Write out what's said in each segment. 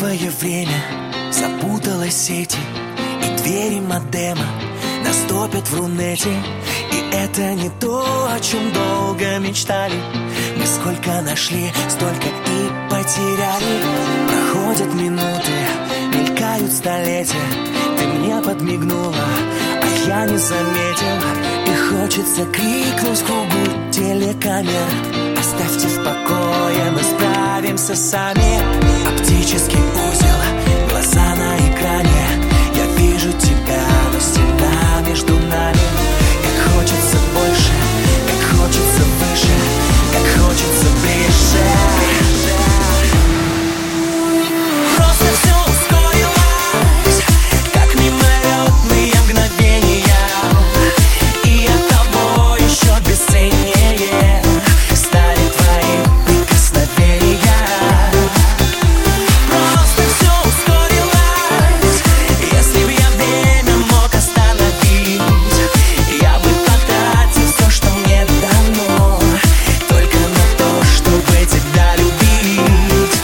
новое время запуталось сети, и двери модема нас топят в Рунете. И это не то, о чем долго мечтали. Мы сколько нашли, столько и потеряли. Проходят минуты, мелькают столетия. Ты мне подмигнула, а я не заметил. И хочется крикнуть в кругу телекамер: оставьте в покое, мы справимся сами. Оптический узел, глаза на экране. Я вижу тебя, но стена между нами. Как хочется больше, как хочется выше, как хочется ближе. Просто все ускорилось, как мимолетные мгновения. И оттого еще бесценнее стали твои прикосновения. Просто все ускорилось. Если б я время мог остановить, я бы потратил все, что мне дано, только на то, чтобы тебя любить.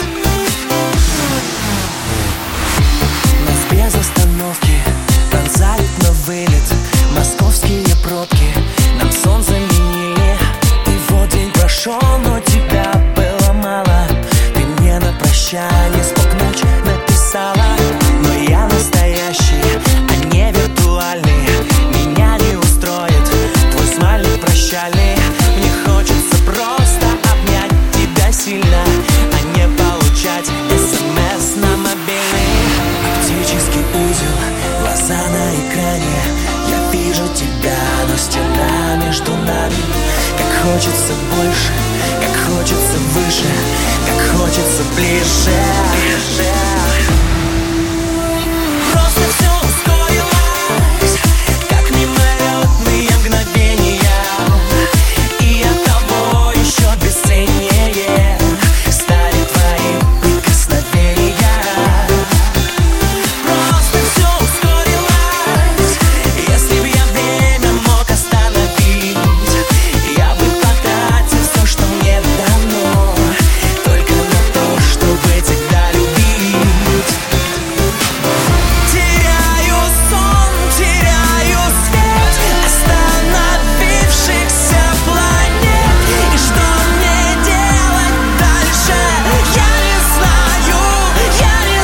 Нас без остановки пронзают на вылет московские пробки. Нам сон заменили, и вот день прошел, но тебя было мало. Ты мне на прощание спок ночь написала. Но я настоящий, а не виртуальный. Меня не устроит твой смайлик прощальный. Мне хочется просто обнять тебя сильно, а не получать СМС на мобильный. Оптический узел, глаза на экране. Я вижу тебя, но стена между нами. Как хочется больше, как хочется выше, как хочется ближе. Просто все ускорилось, как мимолетные мгновения. И оттого еще бесценнее стали твои прикосновения. Просто все ускорилось. Если б я время мог остановить, я бы потратил все, что мне дано, только на то, чтобы тебя любить. Теряю сон, теряю свет остановившихся планет. И что мне делать дальше? Я не знаю, я не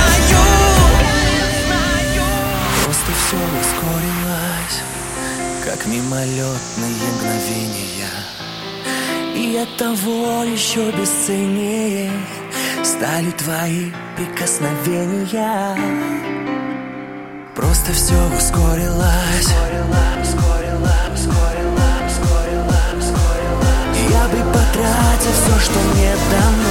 знаю. Просто все ускорилось, как мимолетные мгновения. И оттого еще бесценнее стали твои прикосновения. Просто все ускорилось. Я бы потратил все, что мне дано,